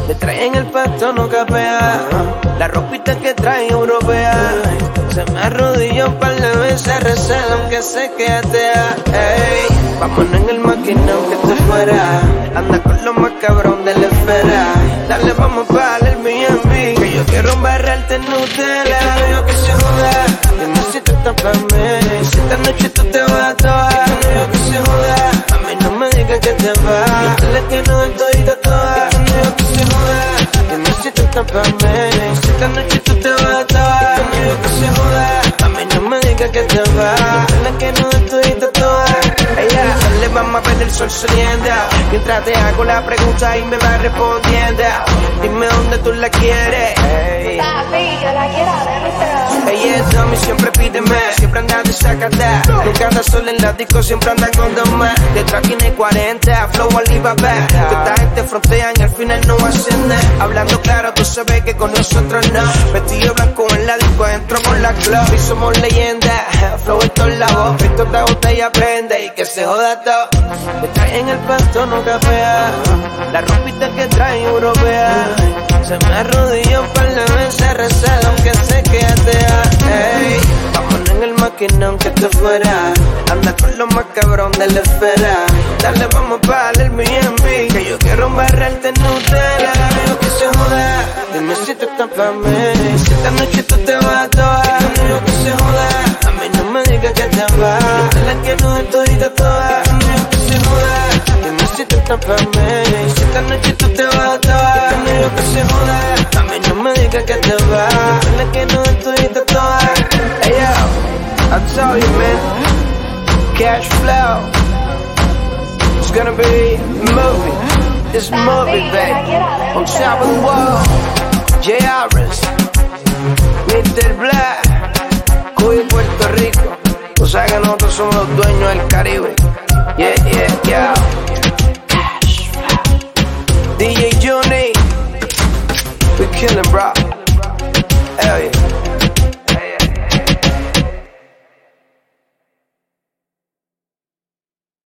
Le traen el pasto, no capea. La ropita que trae europea. Se me arrodilló un par de veces, recelo aunque sé que atea. Ey, vámonos en el maquinón que te fuera. Anda con lo más cabrón de la esfera. Dale, vamos pa' el B&B, que yo quiero embarrarte en Nutella. Yo que se joda, dime si tú estás pa' mí. Si esta noche tú te vas a toa. Yo que se joda, a mí no me digas que te vas. Dile que no estoy de toa. Yo que se joda, dime si tú estás pa' mí. Si esta noche tú te vas a toa. Yo que se joda, a mí no me digas que te vas. Dile que no estoy de toa. Ella, dale, vamos a ver el sol saliendo. Mientras te hago la pregunta y me va respondiendo. Dime dónde tú la quieres. Papi, yo la quiero adentro. Ella es dummy, siempre pídeme. Siempre anda desacata. Nunca anda sola en la disco, siempre anda con dos más. Detrás tiene 40, flow Alibaba. Que esta gente frontean y al final no hacen nada. Hablando claro, tú sabes que con nosotros no. Vestido blanco en la disco, entro con la club y somos leyendas. Flow en todos lados, Cristo esta botella prende y que se joda todo. Me traen el pasto, no capea. La ropita que trae europea. Se me arrodilló un par de veces, recelo aunque sé que atea. Ey, vámonos en el maquinón que te fuera. Anda con lo más cabrón de la esfera. Dale, vamos pa' el B&B, que yo quiero embarrarte en Nutella. Yo que se joda, dime si tú estás pa' mí. Si esta noche tú te vas a toa. Yo que se joda, a mí no me digas que te vas. Dile que no estoy de toa. Yo que se joda, dime si tú estás pa' mí. Si esta noche tú te vas a toa. Yo que se joda, a mí no me digas que te vas. Dile que no estoy de toa. Hey yo, I tell you man, cash flow. It's gonna be a movie. It's a movie, baby. On top of the world. J.R.S. Mr. Black, Cuy, Puerto Rico. Tú sabes que nosotros somos los dueños del Caribe. Yeah, yeah, yeah. Cash flow. DJ Johnny, we killin', bro. Hell yeah.